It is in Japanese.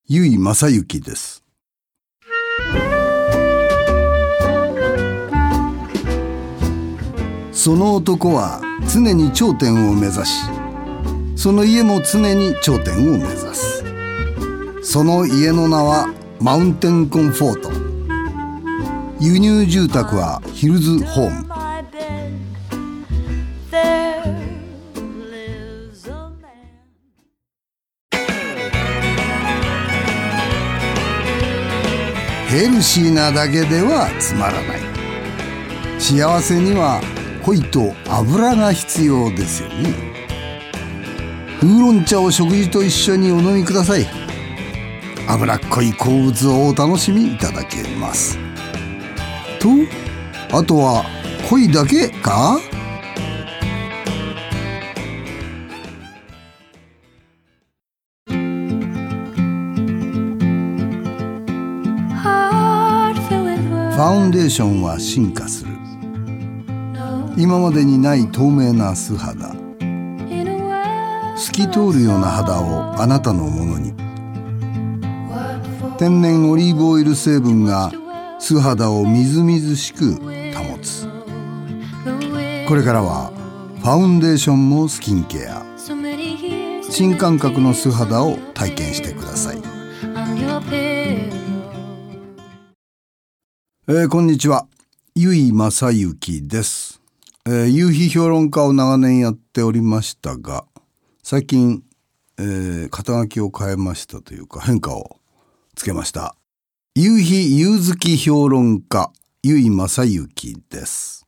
由井正幸です。その男は常に頂点を目指し、その家も常に頂点を目指す。その家の名はマウンテンコンフォート。輸入住宅はヒルズホーム。ヘルシーなだけではつまらない。幸せには恋と油が必要ですよね。ウーロン茶を食事と一緒にお飲みください。脂っこい好物をお楽しみいただけます。と、あとは恋だけか？ファウンデーションは進化する。今までにない透明な素肌、透き通るような肌をあなたのものに。天然オリーブオイル成分が素肌をみずみずしく保つ。これからはファウンデーションもスキンケア。新感覚の素肌を体験してください。こんにちは、由井正幸です。夕日評論家を長年やっておりましたが、最近、肩書きを変えましたというか変化をつけました。夕日夕月評論家由井正幸です。